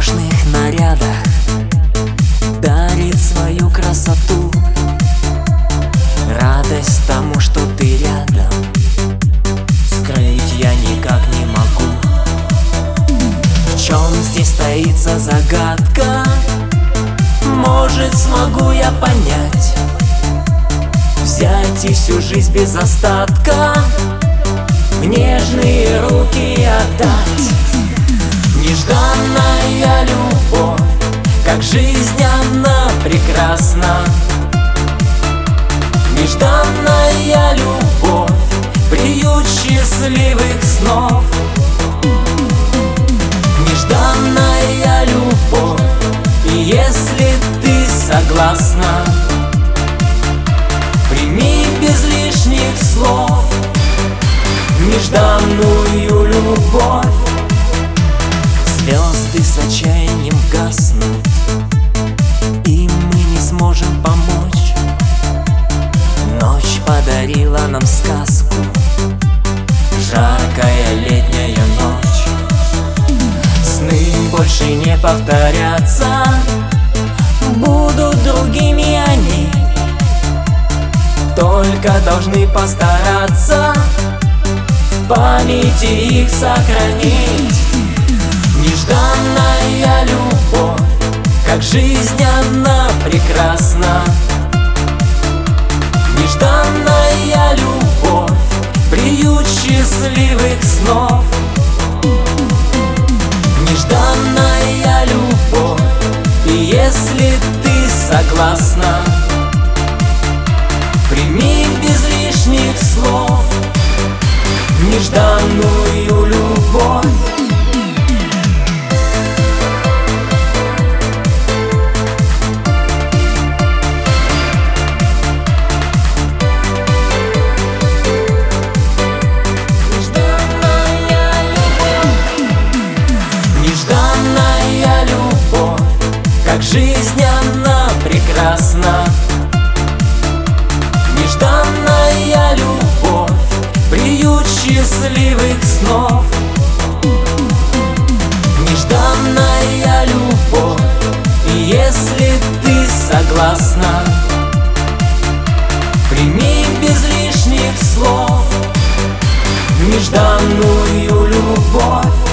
роскошных нарядах дарит свою красоту, радость тому, что ты рядом, скрыть я никак не могу. В чем здесь таится загадка? Может, смогу я понять, взять и всю жизнь без остатка в нежные руки отдать. Нежданная любовь, как жизнь она прекрасна. Нежданная любовь, приют счастливых снов. Нежданная любовь, и если ты согласна, прими без лишних слов нежданную любовь. Звезды с отчаянием гаснут, и мы не сможем помочь. Ночь подарила нам сказку, жаркая летняя ночь. Сны больше не повторятся, будут другими они, только должны постараться в памяти их сохранить. Нежданная любовь, как жизнь она прекрасна. Нежданная любовь, приют счастливых снов. Нежданная любовь, и если ты согласна, прими без лишних слов нежданную любовь. Нежданная любовь, как жизнь она прекрасна. Нежданная любовь, приют счастливых снов. Нежданная любовь, и если ты согласна, прими без лишних слов нежданную любовь.